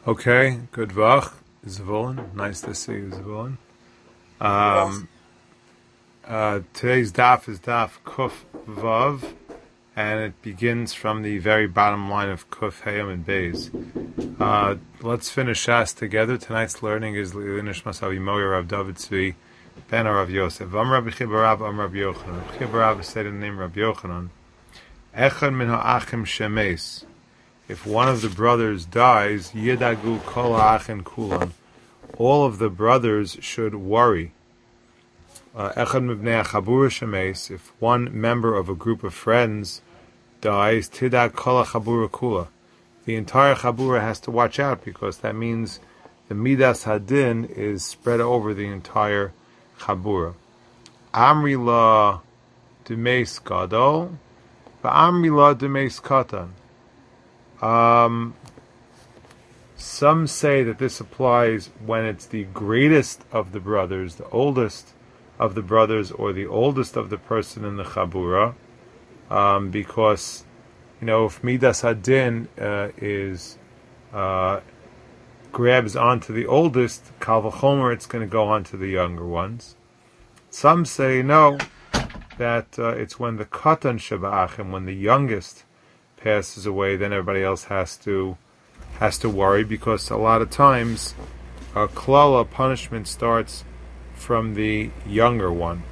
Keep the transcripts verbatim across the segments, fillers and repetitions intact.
Okay, good vach, Zvulun. Nice to see you, Zvulun. Um, uh, today's daf is daf Kuf Vav, and it begins from the very bottom line of Kuf Hayam and Beis. Uh, let's finish Shas together. Tonight's learning is Leilinish Masavi Moyer Rav David Tzvi Ben Rav Yosef. Am Rabbi Chibarav, Am Rav Yochanan. Rabbi Chibarav said in the name Rav Yochanan, Echad min ha'achim shemes. If one of the brothers dies, Yedagu kol ha'achin kulan. All of the brothers should worry. Echad mibnei ha'chabura shemes. If one member of a group of friends dies, Tidag kol ha'chabura kula. The entire chabura has to watch out, because that means the midas hadin is spread over the entire chabura. Amri la demeis gadol, va'amri la demeis katan. Um, some say that this applies when it's the greatest of the brothers, the oldest of the brothers, or the oldest of the person in the chabura, um, because, you know, if midas hadin uh, is uh, grabs onto the oldest, kal v'chomer, it's going to go onto the younger ones. Some say no, that uh, it's when the katan sheba'achim, when the youngest passes away, then everybody else has to has to worry, because a lot of times a klala punishment starts from the younger one.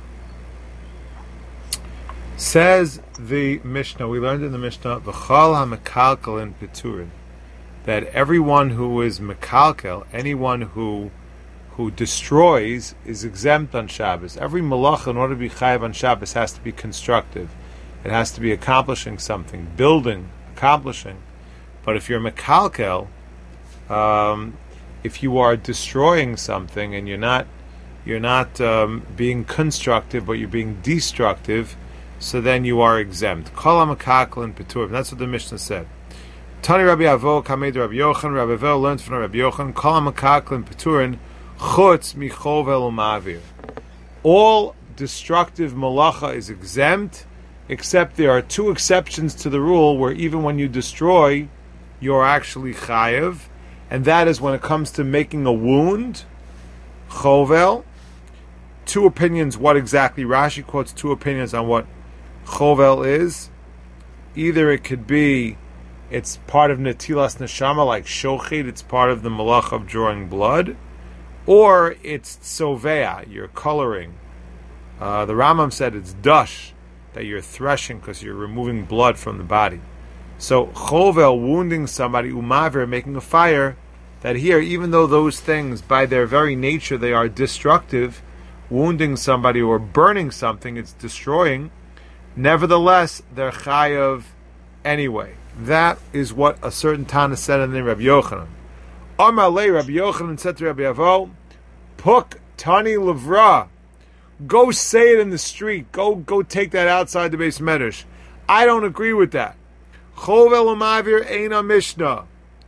Says the Mishnah, we learned in the Mishnah, v'chal ha'mekalkel in peturin, that everyone who is mekalkel, anyone who who destroys, is exempt on Shabbos. Every malacha, in order to be chayav on Shabbos, has to be constructive. It has to be accomplishing something, building, accomplishing. But if you're mekalkel, um, if you are destroying something and you're not, you're not um, being constructive, but you're being destructive, so then you are exempt. Kol mekalkel in petur. That's what the Mishnah said. Tani Rabbi Avo kamed Rabbi Yochanan. Rabbi Avo learned from Rabbi Yochanan. Kol mekalkel in peturin chutz michovel umavir. All destructive malacha is exempt, except there are two exceptions to the rule where even when you destroy, you're actually chayev, and that is when it comes to making a wound, chovel. Two opinions what exactly, Rashi quotes two opinions on what chovel is. Either it could be it's part of netilas neshama, like shochid, it's part of the malach of drawing blood, or it's tsovea, you're coloring. Uh, the Rambam said it's dush, that you're threshing because you're removing blood from the body. So chovel, wounding somebody, umavir, making a fire, that here, even though those things, by their very nature, they are destructive, wounding somebody or burning something, it's destroying, nevertheless, they're chayav anyway. That is what a certain Tana said in the name of Rabbi Yochanan. Amar lei, Rabbi Yochanan said to Rabbi Avo, Puk tani levra. Go say it in the street. Go go take that outside the base medrash. I don't agree with that. Chovel umavir eina mishnah.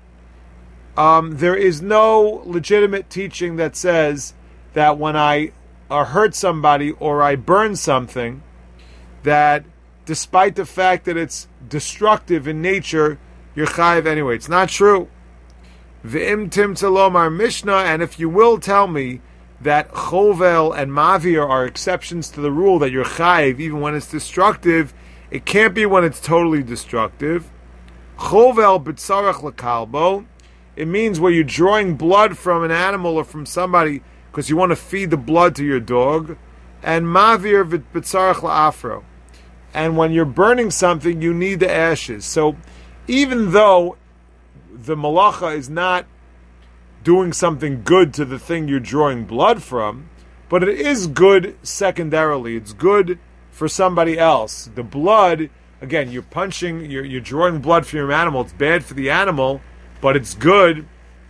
Um, there is no legitimate teaching that says that when I uh, hurt somebody or I burn something, that despite the fact that it's destructive in nature, you're chayiv anyway. It's not true. V'im tim tzalomar mishnah, and if you will tell me that chovel and mavir are exceptions to the rule that you're chayiv even when it's destructive, it can't be when it's totally destructive. Chovel b'tzarech lekalbo, it means where you're drawing blood from an animal or from somebody because you want to feed the blood to your dog. And mavir b'tzarech la'afro, and when you're burning something, you need the ashes. So even though the malacha is not doing something good to the thing you're drawing blood from, but it is good secondarily. It's good for somebody else. The blood, again, you're punching, you're, you're drawing blood from your animal. It's bad for the animal, but it's good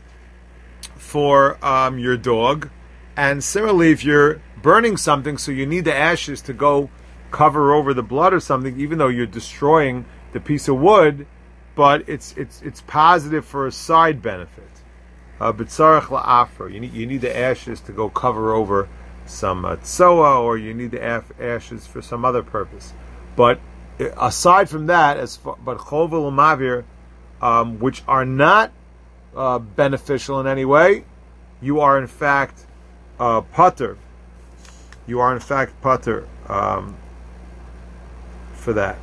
for um, your dog. And similarly, if you're burning something, so you need the ashes to go cover over the blood or something, even though you're destroying the piece of wood, but it's it's it's positive for a side benefit. B'tzarech la'afro, you need you need the ashes to go cover over some uh, tzoa, or you need the af- ashes for some other purpose. But aside from that, as far, but chovel umavir, um, which are not uh, beneficial in any way, you are in fact uh, pater. You are in fact pater um, for that.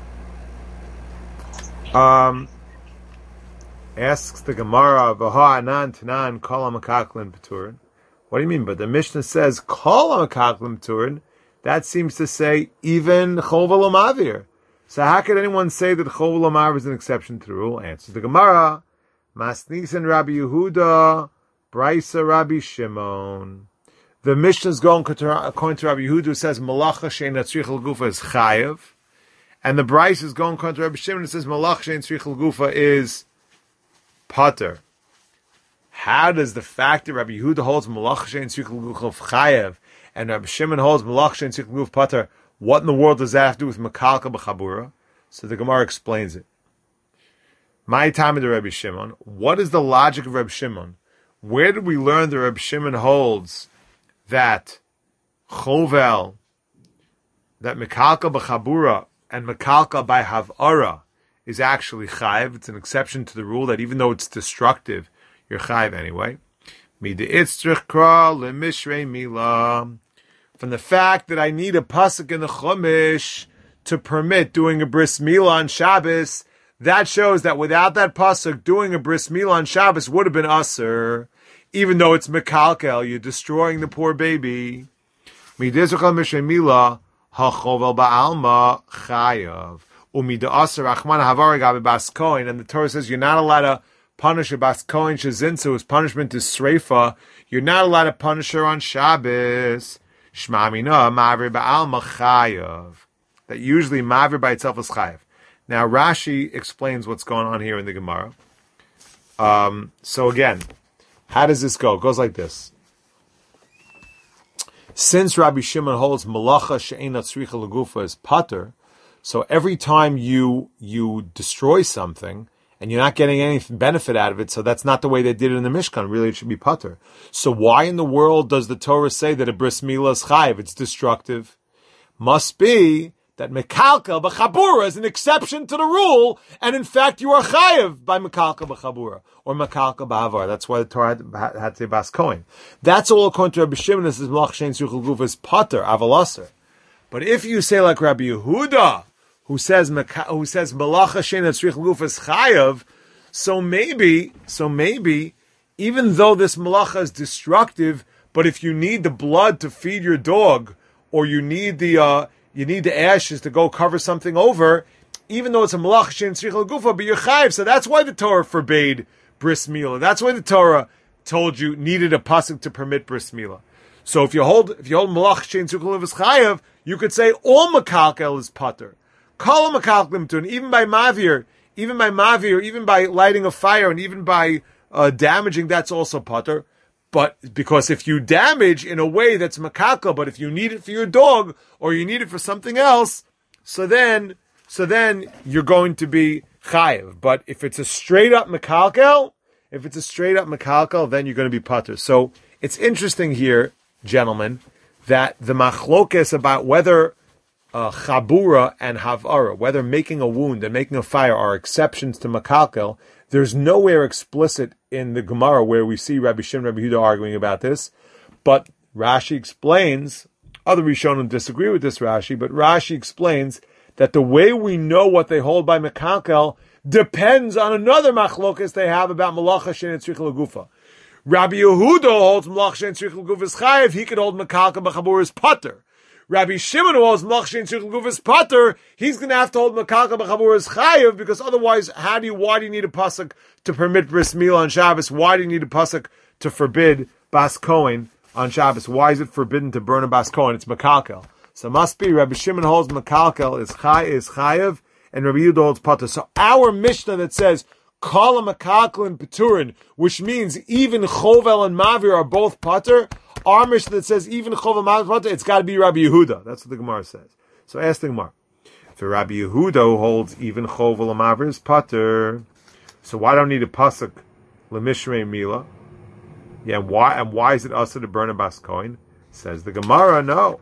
Um, asks the Gemara, V'ha anan tanan kol ha'mekaklin peturin. What do you mean? But the Mishnah says kol ha'mekaklin peturin. That seems to say even chovel umavir. So how could anyone say that chovel umavir is an exception to the rule? Answers the Gemara, Masnisen Rabbi Yehuda, Braisa Rabbi Shimon. The Mishnah is going according to Rabbi Yehuda, who says malacha shein tzrich l'gufa is chayev, and the Braisa is going according to Rabbi Shimon, who says malacha shein tzrich l'gufa is pater. How does the fact that Rabbi Yehuda holds malacha shein tzrich l'gufa chayev and Rabbi Shimon holds malacha shein tzrich l'gufa pater, what in the world does that have to do with makalka b'chabura? So the Gemara explains it. My time of the Rabbi Shimon. What is the logic of Rabbi Shimon? Where did we learn that Rabbi Shimon holds that chovel, that makalka b'chabura and makalka by havara is actually chayiv? It's an exception to the rule that even though it's destructive, you're chayiv anyway. Mid'itzrich kra lemishrei milah. From the fact that I need a pasuk in the Chumash to permit doing a bris milah on Shabbos, that shows that without that pasuk, doing a bris milah on Shabbos would have been aser, even though it's mekalkel, you're destroying the poor baby. Midizrachal mishrei milah hachovel ba'alma chayav umida aser achman havar gabe bas kohen, and the Torah says you're not allowed to punish a bas kohen shezinsu, whose punishment is sreifa. You're not allowed to punish her on Shabbos. Shmamina mavir ba'alma chayav. That usually mavir by itself is chayav. Now Rashi explains what's going on here in the Gemara. Um, so again, how does this go? It goes like this. Since Rabbi Shimon holds malacha she'ena tzricha l'gufa is pater, so every time you you destroy something and you're not getting any benefit out of it, so that's not the way they did it in the Mishkan. Really, it should be pater. So why in the world does the Torah say that a bris milah is chayiv? It's destructive. Must be that mekalka b'chabura is an exception to the rule, and in fact you are chayiv by mekalka b'chabura or mekalka b'havar. That's why the Torah had, had to say bas kohen. That's all according to Rabbi Shimon. This is malach shein tzrich l'gufa is pater avalaser. But if you say like Rabbi Yehuda, who says who says malacha shein tzrich l'gufa is chayiv, so maybe so maybe even though this malacha is destructive, but if you need the blood to feed your dog, or you need the uh, you need the ashes to go cover something over, even though it's a malacha shein tzrich l'gufa, but you're chayiv. So that's why the Torah forbade bris milah. That's why the Torah told you needed a pasuk to permit bris milah. So if you hold if you hold malacha shein tzrich l'gufa is chayiv, you could say all makalkel is pater. Kol makalkelim tun, even by mavir, even by mavir, even by lighting a fire, and even by uh, damaging, that's also pater. But because if you damage in a way that's makalkel, but if you need it for your dog or you need it for something else, so then so then you're going to be chayiv. But if it's a straight up makalkel, if it's a straight up makalkel, then you're going to be pater. So it's interesting here, gentlemen, that the machlokes about whether Uh, chabura and havara, whether making a wound and making a fire are exceptions to makalkel, there's nowhere explicit in the Gemara where we see Rabbi Shimon and Rabbi Yehuda arguing about this. But Rashi explains, other Rishonim disagree with this Rashi, but Rashi explains that the way we know what they hold by makalkel depends on another machlokas they have about malacha shein tzrich l'gufa. Rabbi Yehuda holds malacha shein tzrich l'gufa is chayiv, he could hold makalkel b'chabura is pater. Rabbi Shimon holds malach shein tzrich l'gufa is pater. He's going to have to hold makalka b'chabura as chayiv, because otherwise, how do you? Why do you need a pasuk to permit bris milah on Shabbos? Why do you need a pasuk to forbid bas kohen on Shabbos? Why is it forbidden to burn a bas kohen? It's makalkel. So it must be Rabbi Shimon holds makalkel is chay is chayiv, and Rabbi Yehuda holds pater. So our Mishnah that says kol makalkel and peturin, which means even chovel and mavir are both pater. Our Mishnah that says even chovel and mavir, it's got to be Rabbi Yehuda. That's what the Gemara says. So ask the Gemara. For Rabbi Yehuda who holds even chovel and mavir is pater, so why don't I need a pasuk lemishrei milah? Yeah, and why and why is it also to burn a bas kohen? Says the Gemara, no.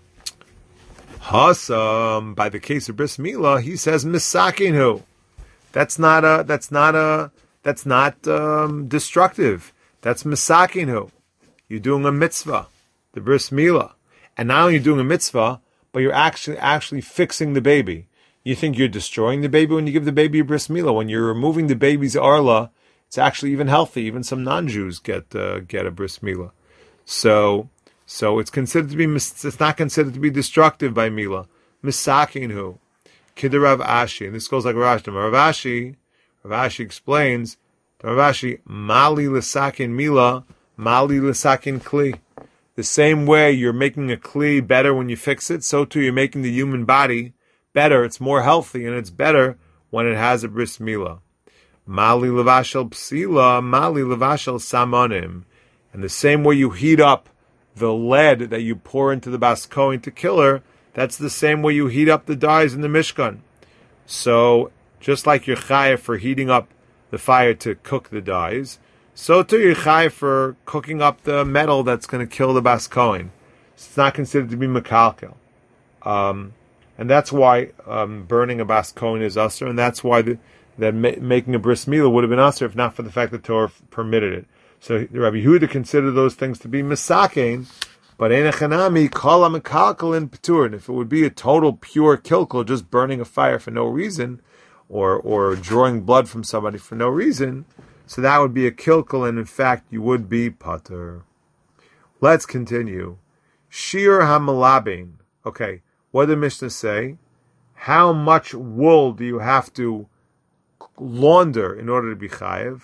Hasam, by the case of bris milah, he says misakinu. That's not a. That's not a. That's not um, destructive. That's misakinu. You're doing a mitzvah, the bris milah, and now you're doing a mitzvah, but you're actually actually fixing the baby. You think you're destroying the baby when you give the baby a bris milah. When you're removing the baby's arla, it's actually even healthy. Even some non-Jews get uh, get a bris milah. So so it's considered to be. It's not considered to be destructive by milah. Misakinu. Kid Rav Ashi, and this goes like Rav Ashi. Rav Ashi, Rav Ashi explains, Rav Ashi, Mali l'sakin mila, Mali l'sakin kli. The same way you're making a kli better when you fix it, so too you're making the human body better. It's more healthy and it's better when it has a bris milah. Mali levashel psila, Mali levashel samonim. And the same way you heat up the lead that you pour into the bas kohen to kill her, that's the same way you heat up the dyes in the Mishkan. So, just like you're chayav for heating up the fire to cook the dyes, so too you're chayav for cooking up the metal that's going to kill the bas kohen. It's not considered to be mekalkel. Um, and that's why um, burning a bas kohen is usher, and that's why the, that ma- making a bris milah would have been usher if not for the fact that Torah permitted it. So Rabbi Yehuda considered those things to be misakein, but enechanami kala mekalkel in petur. And if it would be a total pure kilkel, just burning a fire for no reason, or or drawing blood from somebody for no reason, so that would be a kilkel, and in fact you would be patur. Let's continue. Shir hamalabin. Okay, what did the Mishnah say? How much wool do you have to launder in order to be chayev?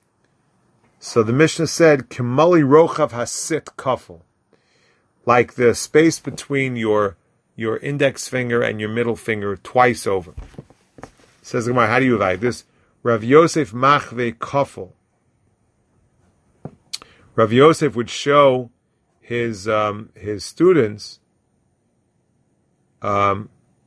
So the Mishnah said, Kimali rochav hasit kafel. Like the space between your your index finger and your middle finger twice over. Says the Gemara, how do you write this? Rav Yosef machve kafel. Rav Yosef would show his um, his students. Um,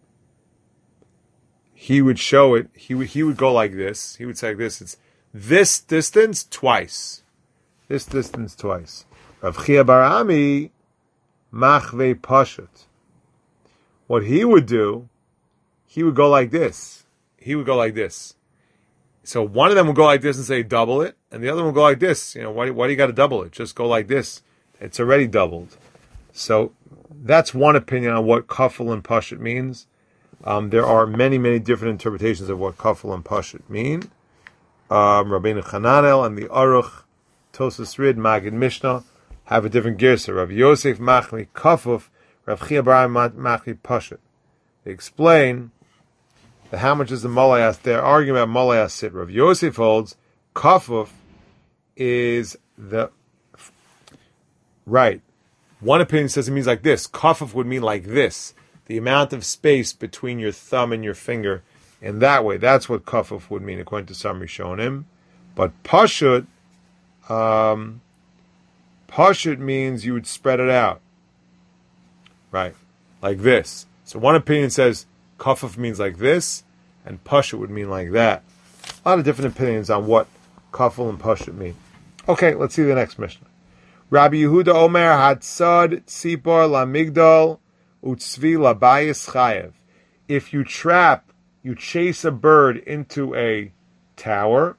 he would show it. He would he would go like this. He would say like this. It's this distance twice. This distance twice. Rav Chia bar Ami. Machve Pashut. What he would do, he would go like this. He would go like this. So one of them would go like this and say double it, and the other one would go like this. You know, why, why do you got to double it? Just go like this. It's already doubled. So that's one opinion on what kafel and pashut means. Um, there are many, many different interpretations of what kafel and pashut mean. Um, Rabbeinu Chananel and the Aruch, Tosas Rid, Magid Mishnah have a different girsa. Rav Yosef machmi kafuf, Rav Chia bar machmi pashut. They explain that how much is the malayas. They're arguing about malayas sit. Rav Yosef holds kafuf is the right. One opinion says it means like this. Kafuf would mean like this. The amount of space between your thumb and your finger. In that way, that's what kafuf would mean according to some Rishonim. But pashut, um, pashut means you would spread it out. Right. Like this. So one opinion says kafuf means like this, and pashut would mean like that. A lot of different opinions on what kaful and pashut mean. Okay, let's see the next Mishnah. Rabbi Yehuda Omer Hatzad Tzipor Lamigdal Utzvi Labayis Chayev. If you trap, you chase a bird into a tower,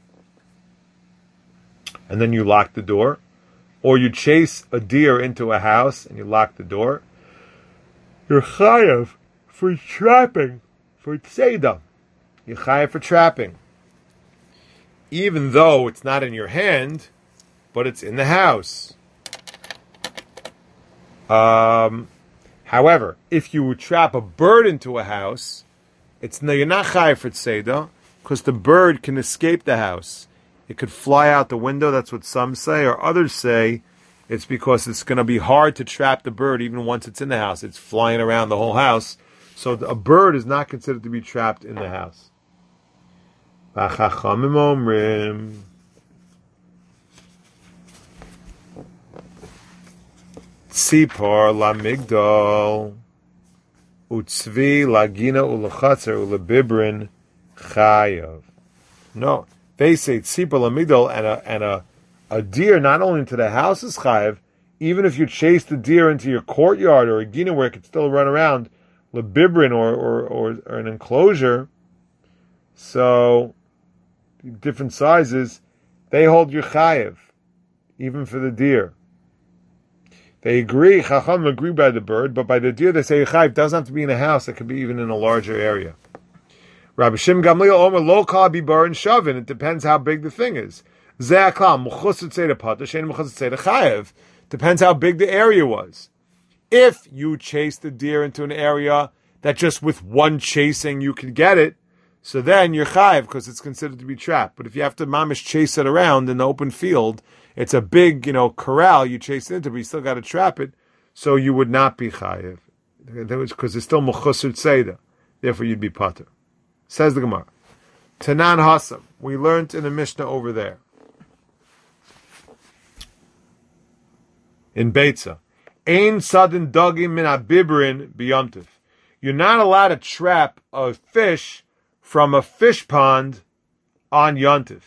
and then you lock the door, or you chase a deer into a house and you lock the door, you're chayev for trapping, for tzeda. You're chayev for trapping. Even though it's not in your hand, but it's in the house. Um, however, if you would trap a bird into a house, it's no, you're not chayev for tzeda, because the bird can escape the house. It could fly out the window, that's what some say, or others say it's because it's going to be hard to trap the bird even once it's in the house. It's flying around the whole house. So a bird is not considered to be trapped in the house. V'chachamim omrim. Tzipor lamigdal. Utzvi lagina ulachatzer ulabibrin chayav. No. They say tzipor lamigdal, and a and a a deer not only into the house is chayav, even if you chase the deer into your courtyard or a gina where it could still run around, lebibrin or or, or or an enclosure. So, different sizes, they hold your chayev, even for the deer. They agree, Chacham agree by the bird, but by the deer they say chayev doesn't have to be in a house, it could be even in a larger area. Rabbi Shimon Gamliel Omer lo kal bibar and shavin. It depends how big the thing is. Zeh aklam mechusat tzeda pater shein mechusat tzeda chayev. Depends how big the area was. If you chase the deer into an area that just with one chasing you can get it, so then you're chayev because it's considered to be trapped. But if you have to mamish chase it around in the open field, it's a big, you know, corral you chase it into, but you still got to trap it, so you would not be chayev because it's still mechusat tzeda. Therefore, you'd be pater. Says the Gemara. Tanan Hasam. We learned in the Mishnah over there. In Beitza. Ein sudden dogim min abibrin biyomtiv. You're not allowed to trap a fish from a fish pond on Yontif.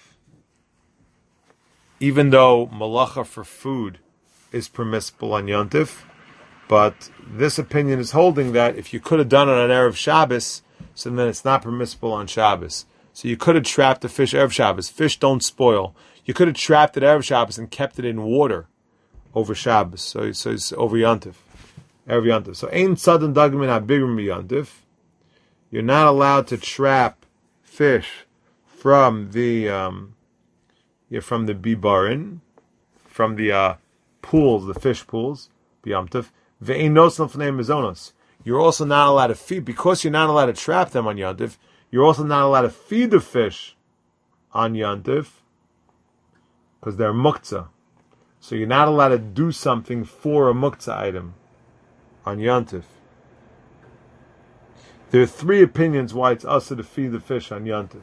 Even though malacha for food is permissible on Yontif, but this opinion is holding that if you could have done it on Erev Shabbos, so then it's not permissible on Shabbos. So you could have trapped the fish Erev Shabbos. Fish don't spoil. You could have trapped it Erev Shabbos and kept it in water over Shabbos. So, so it's over Yontif. Erev Yontif. So ein sudden dagim in abigrim Yontif. You're not allowed to trap fish from the um, yeah, from the bibarin, from the uh, pools, the fish pools, biyamtiv. Ve'ein nosel fnei mizonos. You're also not allowed to feed, because you're not allowed to trap them on Yontif, you're also not allowed to feed the fish on Yontif, because they're muktzah. So you're not allowed to do something for a muktzah item on Yontif. There are three opinions why it's usher to feed the fish on Yontif.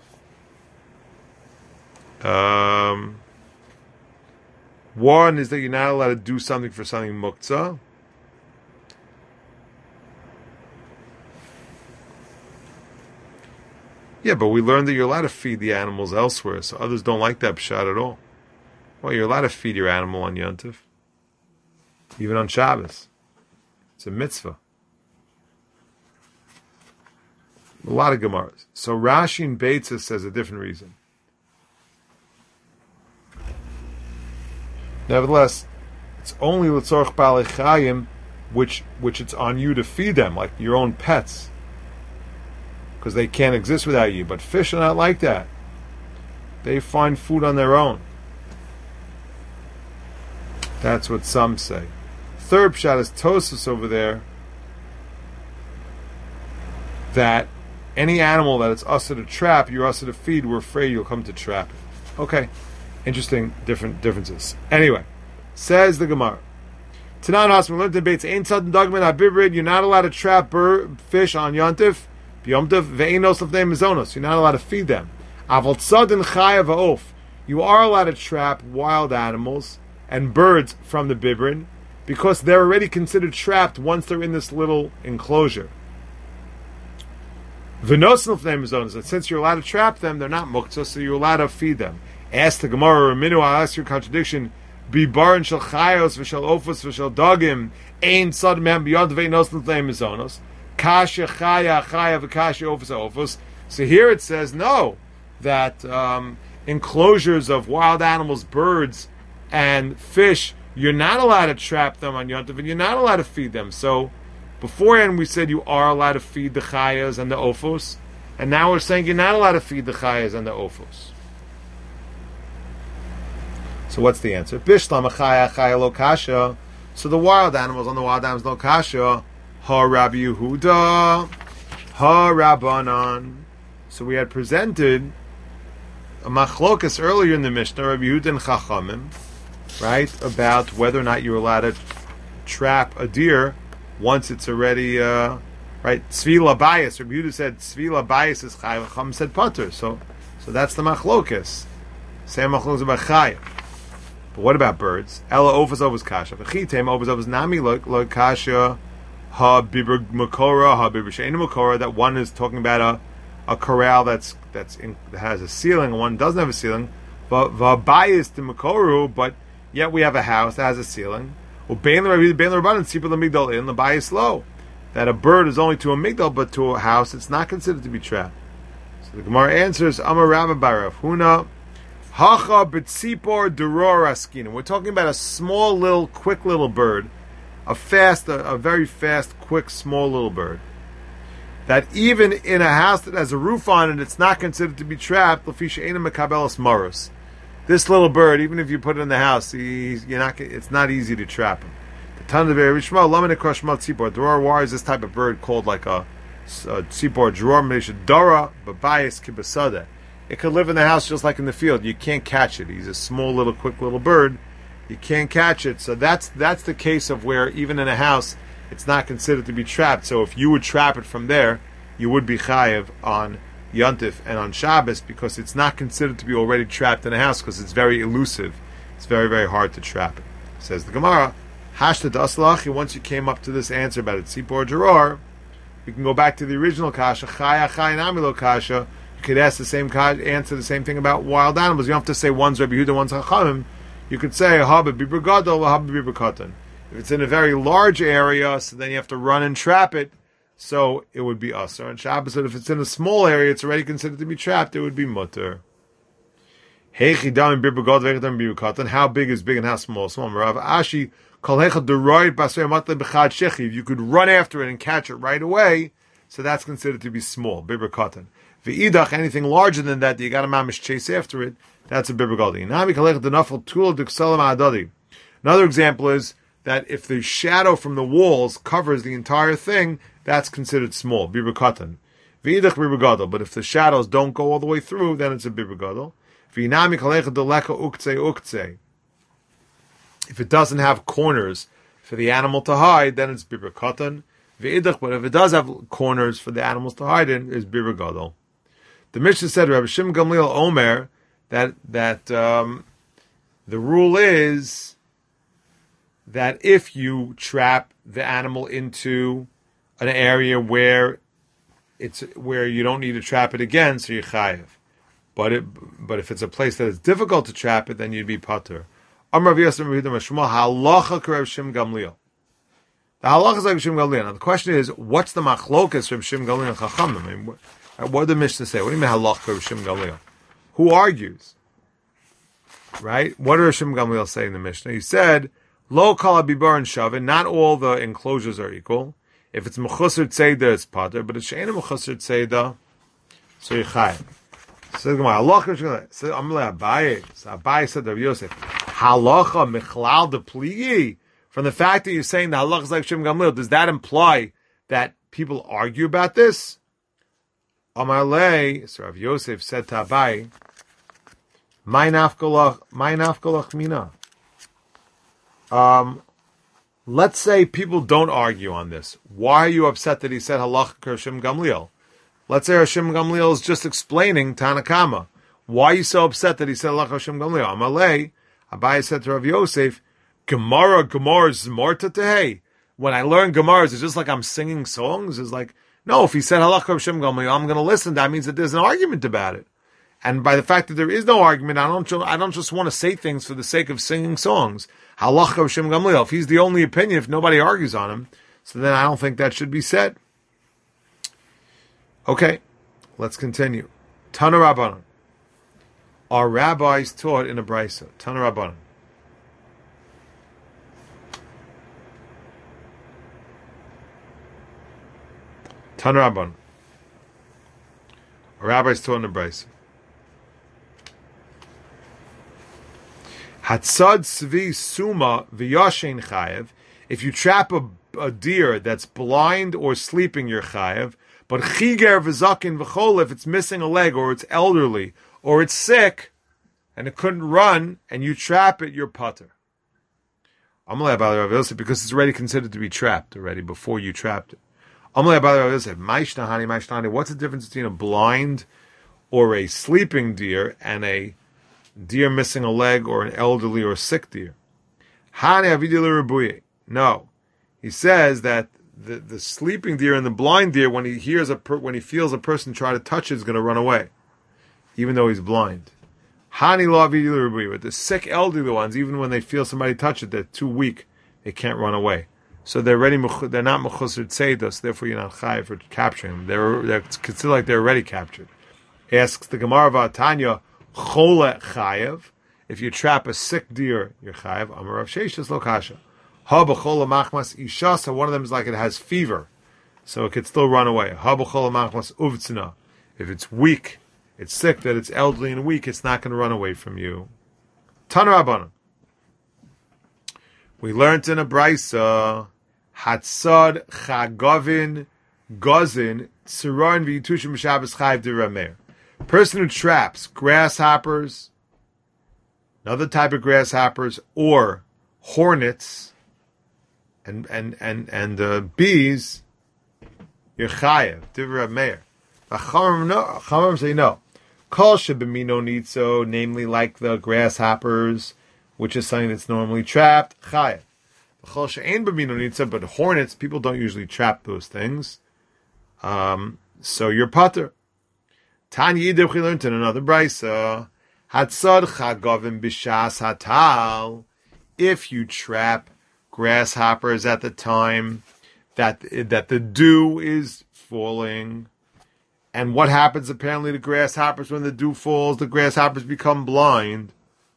Um, one is that you're not allowed to do something for something muktzah. Yeah, but we learned that you're allowed to feed the animals elsewhere, so others don't like that pshat at all. Well, you're allowed to feed your animal on Yontif, even on Shabbos. It's a mitzvah. A lot of Gemaras. So Rashi in Beitzah says a different reason. Nevertheless, it's only l'tzorch ba'alei chayim, which which it's on you to feed them, like your own pets, because they can't exist without you. But fish are not like that. They find food on their own. That's what some say. Third pshat is Tosfos over there, that any animal that it's usher to trap, you're usher to feed, we're afraid you'll come to trap it. Okay. Interesting different differences. Anyway, says the Gemara. Tanan Hasam learned in Beitz, Ein Tzadin Dogman Abibrid, you're not allowed to trap bird, fish on Yontif, B'Yomtiv, Ve'ein Nosef Neim Mizonos, you're not allowed to feed them. Aval Tzadin Chayav Ha'of, you are allowed to trap wild animals and birds from the Bibrin, because they're already considered trapped once they're in this little enclosure. V'Nosef Neim Mizonos, and since you're allowed to trap them, they're not muktzah, so you're allowed to feed them. Ask the Gemara, Minu, I'll ask your contradiction. Bibarin shel chayos v'shel ofos v'shel dogim ein sad mem beyond vein nosel tleim mizonos kasha chaya chaya v'kasha ofos ofos. So here it says no, that um, enclosures of wild animals, birds, and fish, you're not allowed to trap them on Yontif, and you're not allowed to feed them. So beforehand we said you are allowed to feed the chayas and the ofos, and now we're saying you're not allowed to feed the chayas and the ofos. So what's the answer? Bishlam achaya achaya lo kasha. So the wild animals on the wild animals lo kasha. Ha Rabbi Yehuda, ha Rabbanan. So we had presented a machlokas earlier in the Mishnah, Rabbi Yehuda and Chachamim, right, about whether or not you're allowed to trap a deer once it's already uh, right. Tzvi labayis. Rabbi Yehuda said tzvi labayis is chayav. Chacham said pater. So, so that's the machlokas. Same machlokas about chayav. But what about birds? Ella ofas ovas kasha. V'chitem ovas ovas nami lo kasha ha bibur makora ha bibur she'enu makora. That one is talking about a, a corral that's that's in, that has a ceiling, and one doesn't have a ceiling. V'abayis to makoru, but yet we have a house that has a ceiling. Ubein l'rabbin bein l'rabbanan tzipur l'migdal in l'bayis lo. That a bird is only to a migdal, but to a house it's not considered to be trapped. So the Gemara answers, Amar Rabba bar Rav Huna, Hacha b'tzipor duror askina. We're talking about a small little, quick little bird, a fast, a, a very fast, quick, small little bird. That even in a house that has a roof on it, it's not considered to be trapped. L'fisha eina mekabelos maros. This little bird, even if you put it in the house, he's, you're not. It's not easy to trap him. The Tan of Rishma, lamin ekroshma tzipor duror. Why is this type of bird called like a, a tzipor duror? Meisha dara babayis kibasada. It could live in the house just like in the field. You can't catch it. He's a small, little, quick little bird. You can't catch it. So that's that's the case of where even in a house, it's not considered to be trapped. So if you would trap it from there, you would be chayev on Yontif and on Shabbos because it's not considered to be already trapped in a house because it's very elusive. It's very, very hard to trap it. Says the Gemara, Hashta Daslachi, once you came up to this answer about it, Tzipor Geror, we can go back to the original Kasha, Chaya Chaya Namilo Kasha. You could ask the same answer, the same thing about wild animals. You don't have to say one's Rabbi Yehuda, one's Chachamim. You could say Haba Bibur Gadol, Haba Bibur Katan. If it's in a very large area, so then you have to run and trap it. So it would be Asar on Shabbos. But if it's in a small area, it's already considered to be trapped. It would be Mutter. How big is big and how small? Small. Rav Ashi If you could run after it and catch it right away, so that's considered to be small. Bibur Katan. V'idach, anything larger than that, you got to mamish chase after it, that's a bibur gadol. Another example is that if the shadow from the walls covers the entire thing, that's considered small, bibur katan. V'idach bibur gadol. But if the shadows don't go all the way through, then it's a bibur gadol. If it doesn't have corners for the animal to hide, then it's bibur katan. V'idach, but if it does have corners for the animals to hide in, it's bibur gadol. The Mishnah said, Rabbi Shimon Gamliel Omer, that that um, the rule is that if you trap the animal into an area where it's where you don't need to trap it again, so you're chayiv. But it, but if it's a place that is difficult to trap it, then you'd be patur. Amar Rav Yosef Rav Yehuda halacha k'Rav Shimon Gamliel. The halacha is like Rav Shimon Gamliel. Now the question is, what's the machlokas Rav Shimon Gamliel and Chachamim? I mean, what, what did the Mishnah say? What do you mean halacha Rav Shimon Gamliel? Who argues? Right? What did Rav Shimon Gamliel say in the Mishnah? He said, Lo kala bibar and shavin, not all the enclosures are equal. If it's mechusar tzeda, it's pater, but it's she'ena mechusar tzeda, so you're chayiv. So the Gemara, halacha, so Amalei Abaye, so Abaye said to Rav Yosef, halacha mechlal de pligi. From the fact that you're saying the halacha is like Shimon Gamliel, does that imply that people argue about this? Amalei, so Rav Yosef said to Abaye, my nafkolach, my nafkolach mina. Um, let's say people don't argue on this. Why are you upset that he said halacha Shimon Gamliel? Let's say Shimon Gamliel is just explaining Tanakama. Why are you so upset that he said halacha Shimon Gamliel? Amalei, Abaye said to Rav Yosef, Gemara, Gemara is Marta Tehei. When I learn Gemaras, it's just like I'm singing songs. It's like, no, if he said halacha Shimon Gamliel, I'm going to listen. That means that there's an argument about it. And by the fact that there is no argument, I don't, I don't just want to say things for the sake of singing songs. Halacha Shimon Gamliel. If he's the only opinion, if nobody argues on him, so then I don't think that should be said. Okay, let's continue. Tana Rabbanan. Our rabbis taught in a brisa. Tana Rabbanan. Tana Rabbanan. Our rabbis taught in a brisa. Hatzad Svi Suma V'Yashin Chayev. If you trap a, a deer that's blind or sleeping, you're Chayev. But Chiger V'Zakin V'Chol, if it's missing a leg, or it's elderly, or it's sick, and it couldn't run, and you trap it, you're Pater. Amalei Abali Rav Yosef, because it's already considered to be trapped already before you trapped it. Amalei Abali Rav Yosef, Maishnahani, Maishnahani, what's the difference between a blind or a sleeping deer and a deer missing a leg or an elderly or sick deer? Hani avidil rebuye. No, he says that the, the sleeping deer and the blind deer, when he hears a per, when he feels a person try to touch it, is going to run away, even though he's blind. Hani lo avidil rebuye. But the sick elderly ones, even when they feel somebody touch it, they're too weak, they can't run away. So they're ready. They're not mechusar tzeidos. Therefore, you're not chayav for capturing them. They're, they're considered like they're already captured. Asks the Gemara Vatanya, Chole chayev. If you trap a sick deer, you're chayev. Amar Rav Sheshes lo kasha. Ha b'chole machmas isha. So one of them is like it has fever, so it could still run away. Ha b'chole machmas uvtzina. If it's weak, it's sick, that it's elderly and weak, it's not going to run away from you. Tana Rabbanan. We learned in a brisa, Hatzad chagavin gozin tziron v'yitushim b'shabbos chayiv d'rameir. Person who traps grasshoppers, another type of grasshoppers, or hornets and and and and uh, bees, you're chayiv d'rameir. Chachamim say no. Kol shebemino nitzo, namely like the grasshoppers, which is something that's normally trapped, chayev. Chol she'ein bemino nitzo, but hornets, people don't usually trap those things. Um, so you're pater. Tanya Yidich, we learned in another brisa, Hatzad chagavim b'shas hatal. If you trap grasshoppers at the time that that the dew is falling. And what happens apparently to grasshoppers when the dew falls? The grasshoppers become blind.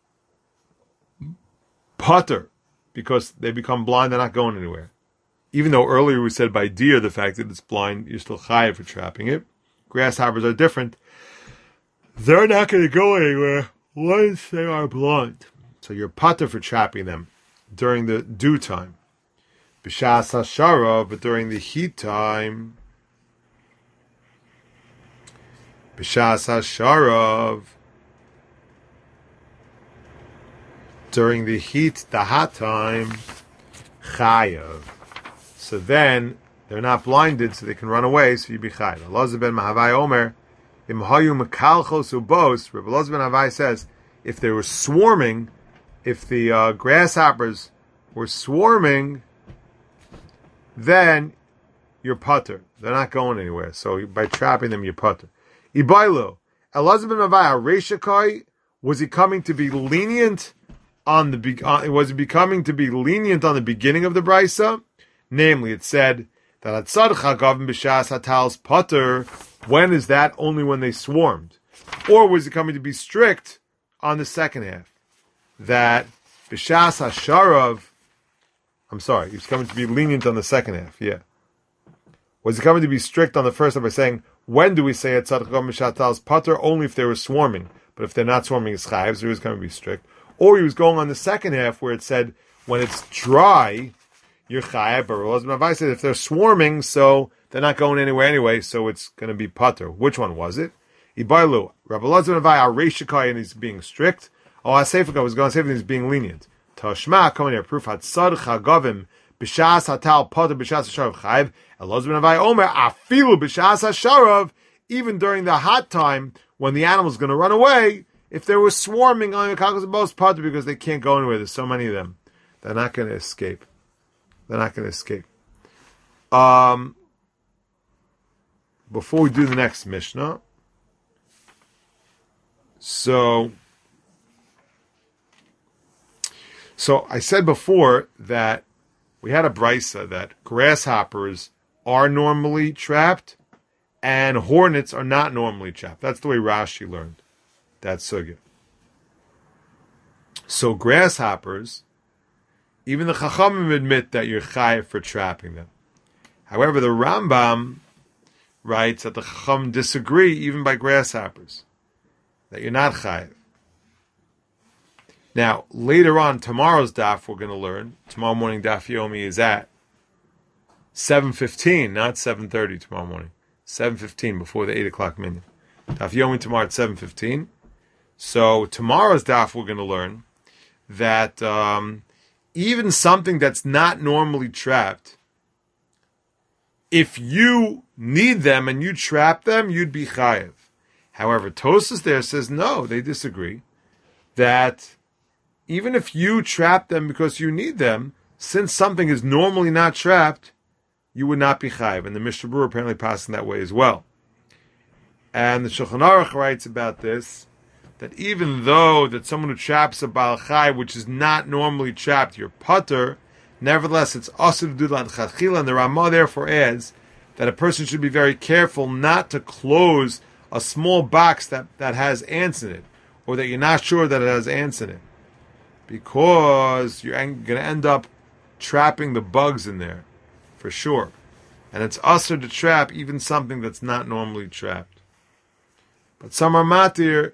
Putter, because they become blind, they're not going anywhere. Even though earlier we said by deer, the fact that it's blind, you're still chayav for trapping it. Grasshoppers are different. They're not going to go anywhere once they are blind. So you're putter for trapping them during the dew time. B'shas hashara, but during the heat time, B'shas hasharav, during the heat, the hot time, chayav. So then they're not blinded, so they can run away. So you be chayav. Elazar ben Mahavai Omer, im hayu mekalchos ubos. Rabbi Elazar ben Mahavai says, if they were swarming, if the uh, grasshoppers were swarming, then you're putter. They're not going anywhere. So by trapping them, you're putter. Ibailo, Elazar ben Mahavai, Reshakai, was he coming to be lenient on the? Uh, was he becoming to be lenient on the beginning of the brisa? Namely, it said that Hatzad chagavim b'shas hatal's putter. When is that? Only when they swarmed. Or was he coming to be strict on the second half? That b'shas hasharav. I'm sorry, he was coming to be lenient on the second half. Yeah. Was he coming to be strict on the first half by saying, when do we say Hatzad chagavim b'shas hatal's putter? Only if they were swarming. But if they're not swarming, it's chayav. So he was coming to be strict. Or he was going on the second half where it said, when it's dry, you're chayav. But Rabbi Elazar said if they're swarming, so they're not going anywhere anyway, so it's going to be putter. Which one was it? Ibailu. Rabbi Elazar Areshikai, and he's being strict. Oh, Asefika was going to say he's being lenient. Tashma, coming here, proof Hatzad chagavim b'shas hatal putter b'shas hasharav chayav. Elazar ben Avai Omer afilu b'shas hasharav. Even during the hot time when the animal's going to run away, if they were swarming on the kakos of both putter because they can't go anywhere, there's so many of them, they're not going to escape. They're not going to escape. Um, before we do the next Mishnah, so, so I said before that we had a brisa that grasshoppers are normally trapped and hornets are not normally trapped. That's the way Rashi learned that sugya. So grasshoppers, even the Chachamim admit that you're chayav for trapping them. However, the Rambam writes that the Chachamim disagree even by grasshoppers, that you're not chayav. Now, later on, tomorrow's daf we're going to learn, tomorrow morning daf yomi is at seven fifteen, not seven thirty tomorrow morning. seven fifteen, before the eight o'clock minyan. Daf yomi tomorrow at seven fifteen. So tomorrow's daf we're going to learn that um, even something that's not normally trapped, if you need them and you trap them, you'd be chayev. However, Tosas there says no, they disagree. That even if you trap them because you need them, since something is normally not trapped, you would not be chayev. And the Mishnah Berurah apparently passing that way as well. And the Shulchan Aruch writes about this, that even though that someone who traps a Baal Chai, which is not normally trapped, you're putter, nevertheless it's also to do that chachila, and the Ramah therefore adds that a person should be very careful not to close a small box that, that has ants in it, or that you're not sure that it has ants in it, because you're going to end up trapping the bugs in there, for sure. And it's usher to trap even something that's not normally trapped. But some are matir,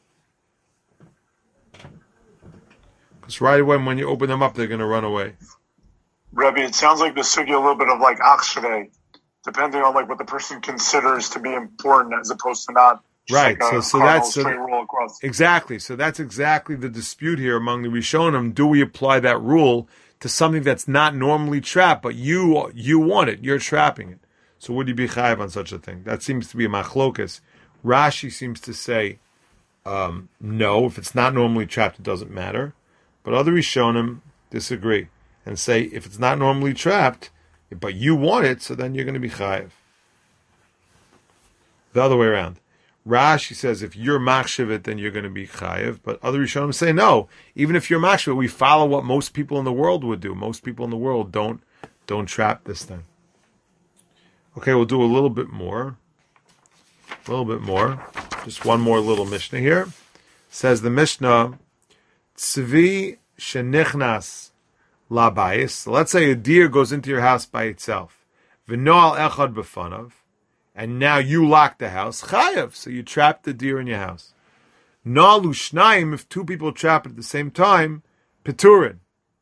because right away when you open them up, they're going to run away. Rebbe, it sounds like the sugi a little bit of like achrei, depending on like what the person considers to be important as opposed to not right. Like so so that's so rule across. Exactly. So that's exactly the dispute here among the Rishonim. Do we apply that rule to something that's not normally trapped, but you you want it, you're trapping it? So would you be chayiv on such a thing? That seems to be a machlokas. Rashi seems to say um, no. If it's not normally trapped, it doesn't matter. But other Rishonim disagree and say if it's not normally trapped, but you want it, so then you're going to be chayiv. The other way around. Rashi says if you're machshav it, then you're going to be chayiv. But other Rishonim say no. Even if you're machshav it, we follow what most people in the world would do. Most people in the world don't don't trap this thing. Okay, we'll do a little bit more. A little bit more. Just one more little Mishnah here. Says the Mishnah, Tzvi shenichnas labayis. So let's say a deer goes into your house by itself. V'noal echad b'fanav. And now you lock the house. Chayav. So you trap the deer in your house. Nalu shnayim. If two people trap it at the same time, peturin.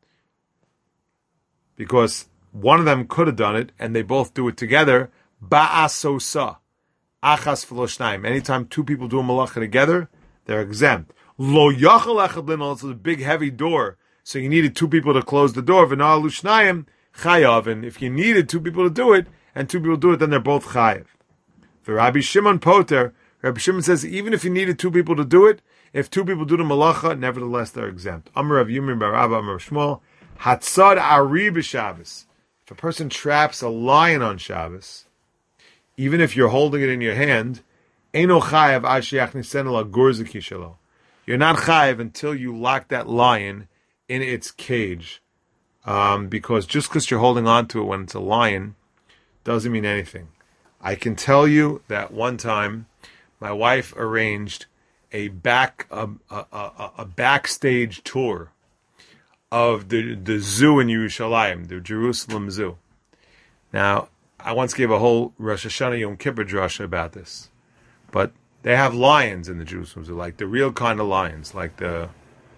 Because one of them could have done it, and they both do it together. Ba'asosa. Achas v'lo shnayim. Anytime two people do a malacha together, they're exempt. Lo yachal echad linol. It's a big, heavy door. So you needed two people to close the door. V'nalu shnayim. Chayav. And if you needed two people to do it, and two people do it, then they're both chayav. For Rabbi Shimon Poter, Rabbi Shimon says even if you needed two people to do it, if two people do the malacha, nevertheless they're exempt. Amar Rav Yirmiyah bar Abba Amar Shmuel, Hatzad Ari b'Shabbos. If a person traps a lion on Shabbos, even if you're holding it in your hand, Eino chayav ad sheyachnisenu lagurzuki shelo. You're not chayav until you lock that lion in its cage, um, because just because you're holding on to it when it's a lion doesn't mean anything. I can tell you that one time, my wife arranged a back a, a, a, a backstage tour of the the zoo in Yerushalayim, the Jerusalem Zoo. Now, I once gave a whole Rosh Hashanah Yom Kippur drasha about this, but they have lions in the Jerusalem Zoo, like the real kind of lions, like the.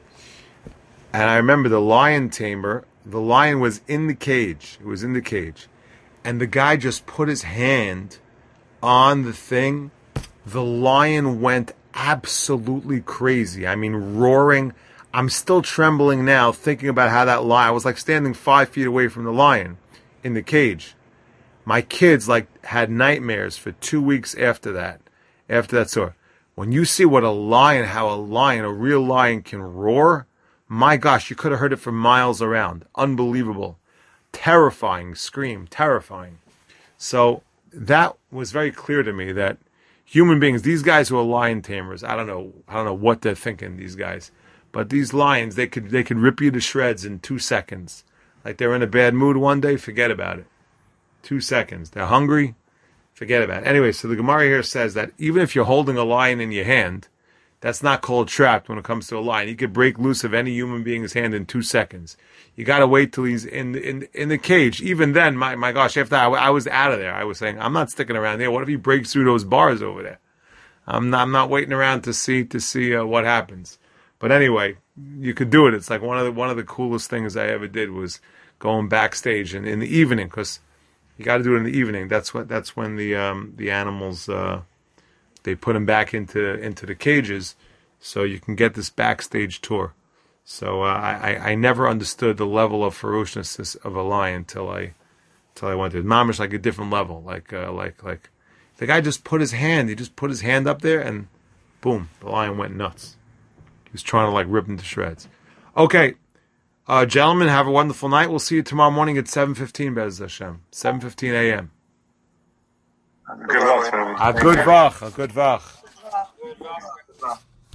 And I remember the lion tamer. The lion was in the cage. It was in the cage. And the guy just put his hand on the thing. The lion went absolutely crazy. I mean, roaring. I'm still trembling now thinking about how that lion, I was like standing five feet away from the lion in the cage. My kids like had nightmares for two weeks after that, after that sort. When you see what a lion, how a lion, a real lion can roar, my gosh, you could have heard it for miles around. Unbelievable. Terrifying scream, terrifying. So that was very clear to me that human beings, these guys who are lion tamers, I don't know, I don't know what they're thinking, these guys, but these lions, they could they could rip you to shreds in two seconds. Like they're in a bad mood one day, forget about it. Two seconds. They're hungry, forget about it. Anyway, so the Gemara here says that even if you're holding a lion in your hand, that's not called trapped when it comes to a lion. He could break loose of any human being's hand in two seconds. You got to wait till he's in in in the cage. Even then, my my gosh, after I, I was out of there, I was saying, I'm not sticking around there. What if he breaks through those bars over there? I'm not, I'm not waiting around to see to see uh, what happens. But anyway, you could do it. It's like one of the one of the coolest things I ever did was going backstage and in the evening, because you got to do it in the evening. That's what that's when the um, the animals. Uh, They put them back into into the cages, so you can get this backstage tour. So uh, I I never understood the level of ferociousness of a lion till I till I went to it. Mamish, like a different level. Like uh, like like the guy just put his hand. He just put his hand up there, and boom, the lion went nuts. He was trying to like rip him to shreds. Okay, uh, gentlemen, have a wonderful night. We'll see you tomorrow morning at seven fifteen, Be'ez Hashem, seven fifteen a.m. Good luck, A good vach, a good vach.